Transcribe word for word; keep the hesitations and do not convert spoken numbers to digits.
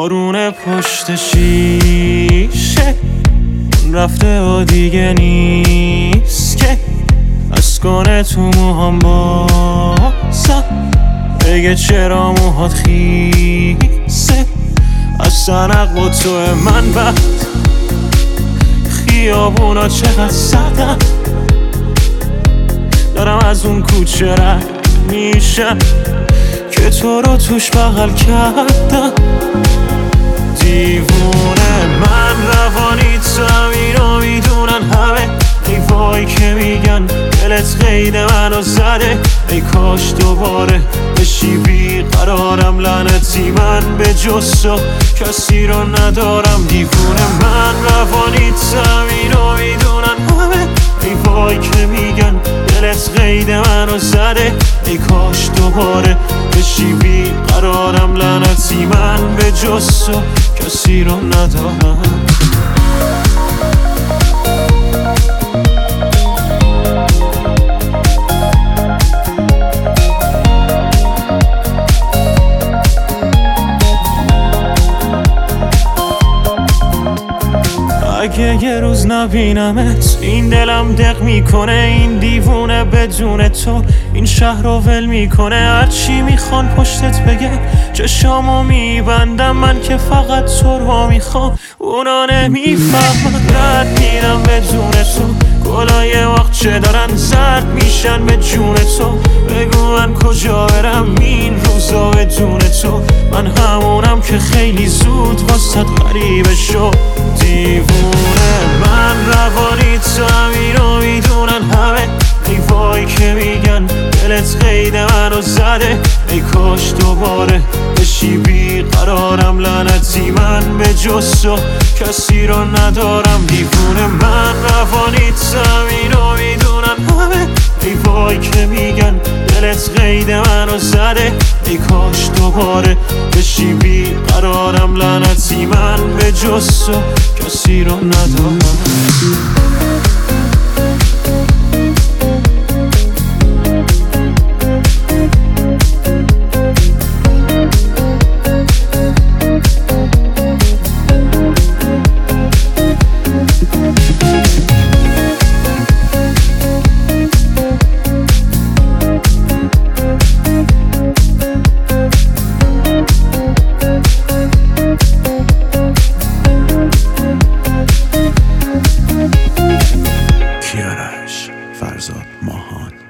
بارون پشت شیشه رفته و دیگه نیست که از کنه تو موهام بازم بگه چرا موهات خیسه از سنق با تو من بعد خیابونا چقدر سردم دارم از اون کوچه رد میشم که تو رو توش بغل کردم دیوونه من روانی تو اینو میدونن همه ای وای که میگن دلت قید منو زده ای کاش دوباره بشی بیقرارم لعنتی من به جز تو کسی رو ندارم دیوونه من روانی تو اینو میدونن همه ای وای که میگن دلت قید منو زده ای کاش دوباره بشی بیقرارم لعنتی من به جز تو کسی رو ندارم اگه یه روز نبینمت این دلم دق میکنه این دیوونه بدون تو این شهر رو ول میکنه هرچی میخوان پشتت بگه چشامو میبندم من که فقط تو رو میخوام اونا نمیفهمن رد میرم بدون تو گلای وقت چه دارن زرد میشن به جون تو بگو من کجا برم این روزا بدون تو من همونم که خیلی زود واسد غریبه شد دیوونه من روانی تو اینو میدونن همه ای وای که میگن دلت قید منو زده ای کاش دوباره بشی بیقرارم لعنتی من به جز تو کسی رو ندارم دیوونه من روانی تو اینو میدونن همه ای وای که میگن دلت قید منو زده ای کاش دوباره بشی بیقرارم لعنتی من به جز تو کسی رو ندارم فرزاد ماهان